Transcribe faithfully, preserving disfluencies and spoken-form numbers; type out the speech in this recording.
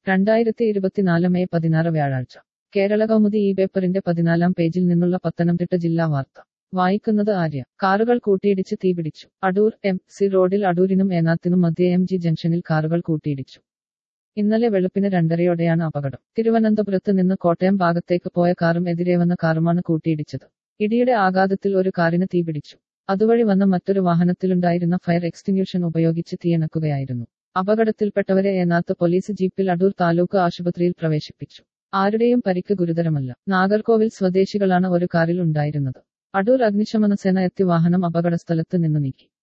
രണ്ടായിരത്തി ഇരുപത്തിനാല് മെയ് പതിനാറ് വ്യാഴാഴ്ച കേരള കൗമുദി ഈ പേപ്പറിന്റെ പതിനാലാം പേജിൽ നിന്നുള്ള പത്തനംതിട്ട ജില്ലാ വാർത്ത വായിക്കുന്നത് ആര്യ. കാറുകൾ കൂട്ടിയിടിച്ച് തീപിടിച്ചു. അടൂർ. എം സി റോഡിൽ അടൂരിനും ഏനാത്തിനും മധ്യേ എം ജി ജംഗ്ഷനിൽ കാറുകൾ കൂട്ടിയിടിച്ചു. ഇന്നലെ വെളുപ്പിന് രണ്ടരയോടെയാണ് അപകടം. തിരുവനന്തപുരത്ത് നിന്ന് കോട്ടയം ഭാഗത്തേക്ക് പോയ കാറും എതിരെ വന്ന കാറുമാണ് കൂട്ടിയിടിച്ചത്. ഇടിയുടെ ആഘാതത്തിൽ ഒരു കാറിന് തീപിടിച്ചു. അതുവഴി വന്ന മറ്റൊരു വാഹനത്തിലുണ്ടായിരുന്ന ഫയർ എക്സ്റ്റിങ്ക്യൂഷൻ ഉപയോഗിച്ച് തീയണക്കുകയായിരുന്നു. അപകടത്തിൽപ്പെട്ടവരെ ഏനാത്ത് പോലീസ് ജീപ്പിൽ അടൂർ താലൂക്ക് ആശുപത്രിയിൽ പ്രവേശിപ്പിച്ചു. ആരുടെയും പരിക്ക് ഗുരുതരമല്ല. നാഗർകോവിൽ സ്വദേശികളാണ് ഒരു കാറിൽ ഉണ്ടായിരുന്നത്. അടൂർ അഗ്നിശമന സേന എത്തി വാഹനം അപകടസ്ഥലത്ത് നിന്ന് നീക്കി.